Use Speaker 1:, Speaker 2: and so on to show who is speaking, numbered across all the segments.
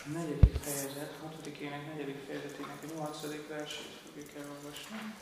Speaker 1: Negyedik fejezet, 6. ének 4. fejezetének a 8. versét fogjuk elolvasni.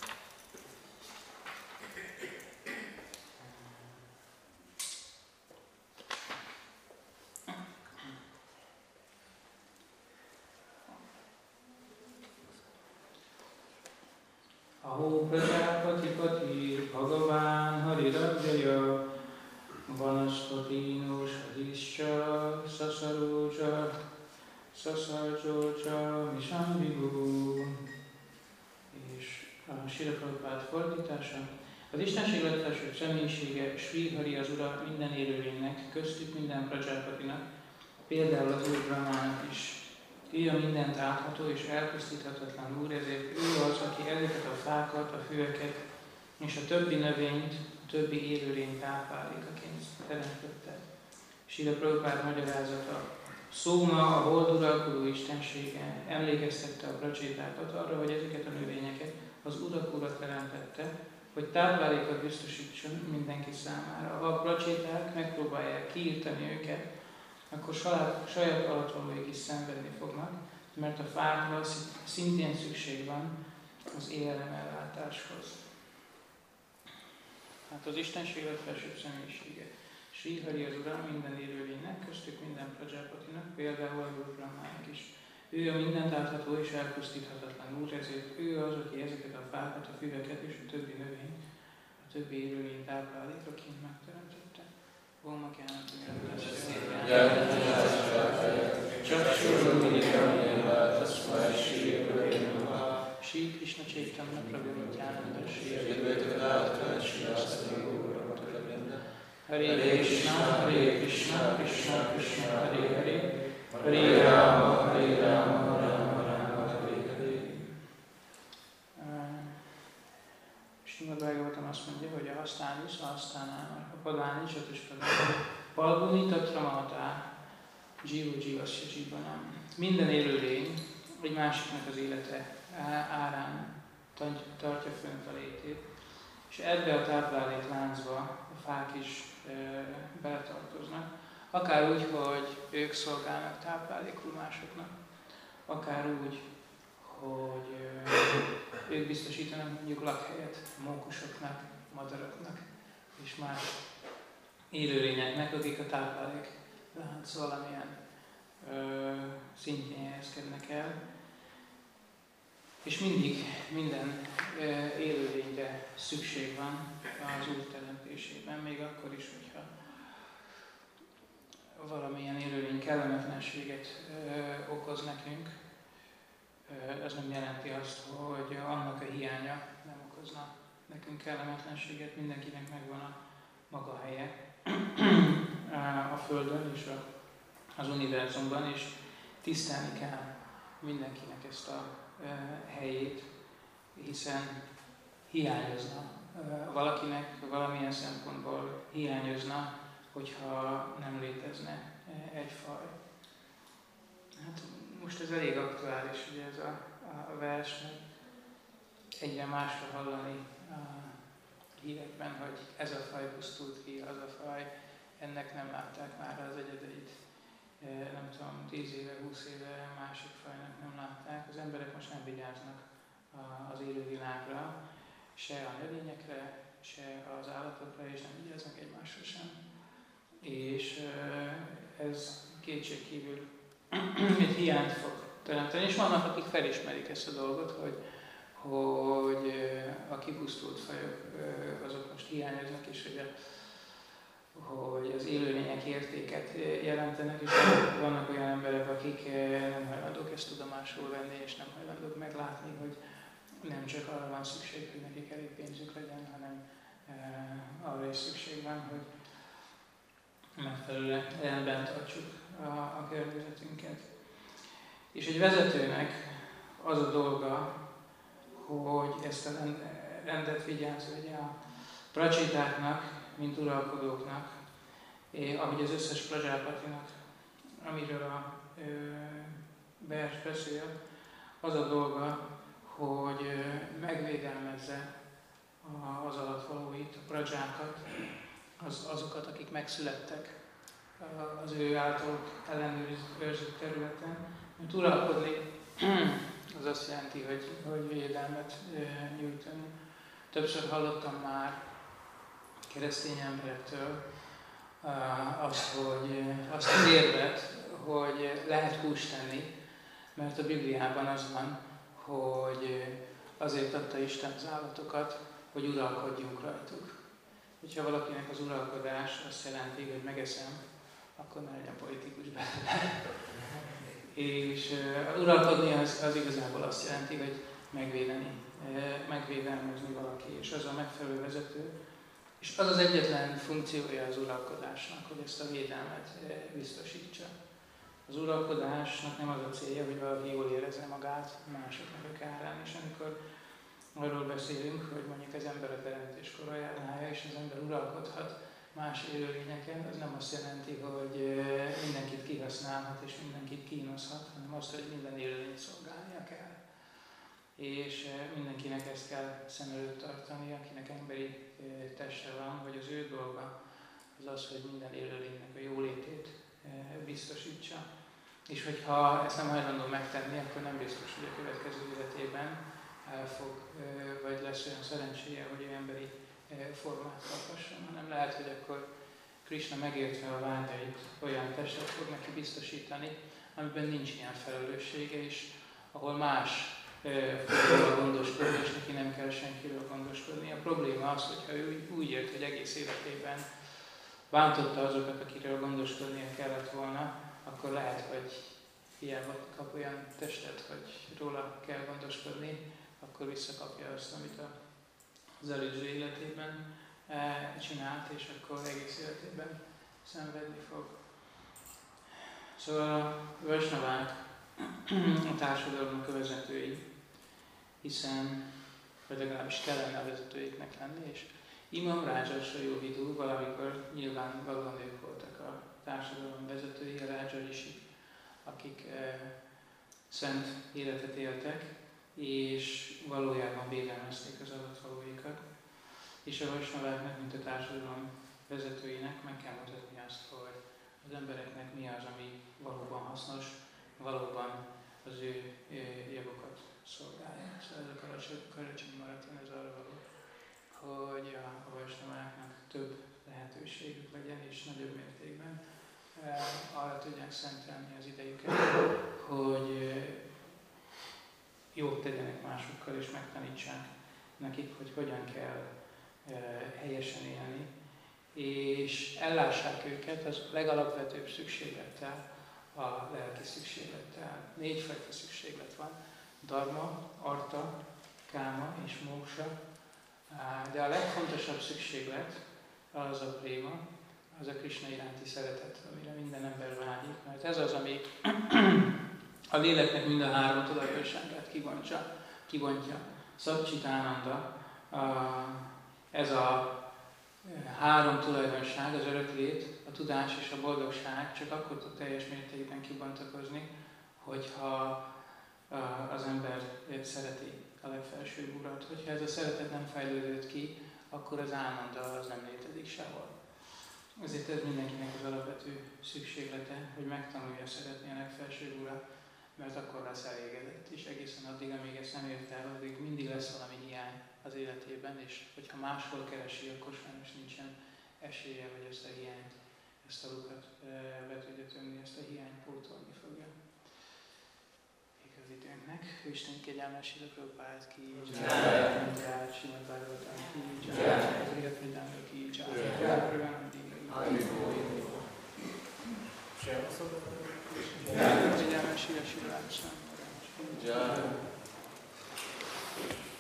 Speaker 1: Aho Prajapati Pati Bhagavan Harirabjaya Vanaspati Sadischa Sasaroja Sasarjoja Misambhighu. És a Srila Prabhupád fordítása. Az Istenség legfelsőbb személyisége, Sri Hari az Ura minden élőlénynek, köztük minden Prajapatinak, például az Úr Brahmának is. Ő a mindent átható és elpusztíthatatlan Úr, ezért ő az, aki ezeket a fákat, a füveket és a többi növényt, a többi élőlényt táplálékaként teremtette. Srila Prabhupád magyarázata. Szóma, a hold uralkodó istensége emlékeztette a pracsétákat arra, hogy ezeket a növényeket az Urak Ura teremtette, hogy táplálékot biztosítson mindenki számára. Ha a pracséták megpróbálják kiírtani őket, akkor saját alattvalóik is szenvedni fognak, mert a fákra szintén szükség van az élelemellátáshoz. Hát az Istenség legfelsőbb személyisége. Sri Hari az Ura minden élőlénynek, köztük minden Prajapatinak, például a Úr Brahmának is. Ő a mindent átható és elpusztíthatatlan Úr, ezért ő az, aki ezeket a fákat, a füveket és a többi növényt, a többi élőlény táplálékaként megteremtette. Om Shri Krishna Chaitanya Prabhu Nityananda Shri Advaita Hare Krishna, Krishna Krishna, Hare Hare, Hare Rama, Rama Rama, Hare Hare. Srimad Bhagavatam azt mondja, hogy a hasztánisz, a hasztánál, a padáni, csatuspadán, palguni tatramatá, jiva jivasya jivanam. Minden élőlény egy másiknak az élete árán tartja fönt a létét, és ebbe a táplálékláncba a fák is beletartoznak, akár úgy, hogy ők szolgálnak táplálékul másoknak, akár úgy, hogy ők biztosítanak mondjuk lakhelyet mókusoknak, madaraknak és más élőlényeknek, akik a tápláléklánc valamilyen szintjén helyezkednek el. És mindig minden élőlényre szükség van az Úr teremtésében, még akkor is, hogyha valamilyen élőlény kellemetlenséget okoz nekünk. Ez nem jelenti azt, hogy annak a hiánya nem okozna nekünk kellemetlenséget, mindenkinek megvan a maga helye a Földön és az univerzumban, és tisztelni kell mindenkinek ezt a helyét, hiszen hiányozna valakinek, valamilyen szempontból hiányozna, hogyha nem létezne egy faj. Hát most ez elég aktuális, ugye ez a vers, mert egyre másra hallani a hírekben, hogy ez a faj pusztult ki, az a faj, ennek nem látták már az egyedeit. Nem tudom, 10 éve, 20 éve másik fajnak nem látták. Az emberek most nem vigyáznak az élővilágra, se a növényekre, se az állatokra, és nem vigyáznak egymásra sem. És ez kétségkívül egy hiányt fog teremteni, és vannak, akik felismerik ezt a dolgot, hogy a kipusztult fajok azok most hiányoznak, és hogy az élőlények értéket jelentenek, és vannak olyan emberek, akik nem hajlandók ezt tudomásul venni, és nem hajlandók meglátni, hogy nem csak arra van szükség, hogy nekik elég pénzük legyen, hanem arra is szükség van, hogy megfelelően rendben tartsuk a környezetünket. És egy vezetőnek az a dolga, hogy ezt a rendet vigyázza a pracsétáknak, mint uralkodóknak, ahogy az összes Prajapatinak, amiről a vers beszél, az a dolga, hogy megvédelmezze az alattvalóit, a prajákat, azokat, akik megszülettek az ő általuk ellenőrzött területen. Mert uralkodni az azt jelenti, hogy védelmet nyújtani. Többször hallottam már keresztény emberektől azt az érvet, hogy lehet húst tenni, mert a Bibliában az van, hogy azért adta Isten az állatokat, hogy uralkodjunk rajtuk. Hogyha valakinek az uralkodás azt jelenti, hogy megeszem, akkor ne legyen politikus belőle. És uralkodni az igazából azt jelenti, hogy megvédelmezni valaki, és az a megfelelő vezető. És az az egyetlen funkciója az uralkodásnak, hogy ezt a védelmet biztosítsa. Az uralkodásnak nem az a célja, hogy valaki jól érezze magát másoknak a kárán, és amikor arról beszélünk, hogy mondjuk az ember a teremtéskor ajánlája, és az ember uralkodhat más élőlényeken, az nem azt jelenti, hogy mindenkit kihasználhat és mindenkit kínozhat, hanem azt, hogy minden élőlényt szolgálnia kell. És mindenkinek ezt kell szem előtt tartani, akinek emberi teste van, vagy az ő dolga az, hogy minden élőlénynek a jólétét biztosítsa. És hogyha ezt nem hajlandó megtenni, akkor nem biztos, hogy a következő életében elfog, vagy lesz olyan szerencséje, hogy ő emberi formát kaphasson, hanem lehet, hogy akkor Krishna megértve a vágyait olyan testet fog neki biztosítani, amiben nincs ilyen felelőssége, és ahol más fogja gondoskodni, és neki nem kell senkiről gondoskodni. A probléma az, hogyha ő úgy ért, hogy egész életében bántotta azokat, akiről gondoskodnia kellett volna, akkor lehet, hogy hiába kap olyan testet, hogy róla kell gondoskodni, akkor visszakapja azt, amit az előző életében csinált, és akkor egész életében szenvedni fog. Szóval a Vaisnavák a társadalomnak a vezetői, hiszen, vagy legalábbis kellene a vezetőiknek lenni, és Imam Rajasra Yogidu valamikor nyilvánvalóan ők voltak a társadalom vezetői, a Rajarisik, akik szent életet éltek, és valójában védelmezték az alatvalóikat. És a Vaisnaváknak, mint a társadalom vezetőinek meg kell mutatni azt, hogy az embereknek mi az, ami valóban hasznos, valóban az ő javukat szolgálja. Szóval ez a Karácsonyi Maraton, ez arra való, hogy a Vaisnaváknak több lehetőségük legyen, és nagyobb mértékben arra tudják szentelni az idejüket, hogy jót tegyenek másokkal, és megtanítsák nekik, hogy hogyan kell helyesen élni, és ellássák őket az legalapvetőbb szükséglettel, a lelki szükséglettel. 4 fajta szükséglet van: dharma, artha, káma és móksa. De a legfontosabb szükséglet az a préma, az a Krishna iránti szeretet, amire minden ember vágyik, mert ez az, ami a léleknek mind a 3 tulajdonságát kibontja. Satchitánanda, ez a 3 tulajdonság, az öröklét, a tudás és a boldogság csak akkor tud teljes mértékben kibontakozni, hogyha az ember szereti a legfelsőbb urat. Hogyha ez a szeretet nem fejlődött ki, akkor az álmanda az nem létezik sehol. Ezért ez mindenkinek az alapvető szükséglete, hogy megtanulja szeretni a legfelsőbb urat, mert akkor lesz elégedett, és egészen addig, amíg ezt nem ért el, addig mindig lesz valami hiány az életében, és hogyha máshol keresi, akkor sajnos nincsen esélye, hogy ezt a hiányt, ezt a lukat be tudja tömni, ezt a hiányt pótolni fogja. Időnknek. Isten kegyelmes Srila Prabhupád ki, Jai, Srimad Bhagavatam ki, Jai, az életvédelmű ki, Jai, kegyelmes Srila Srila Jai.